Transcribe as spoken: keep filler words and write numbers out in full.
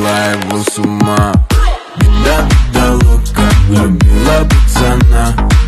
свела его с ума. Беда, беда, лодка, любила пацана.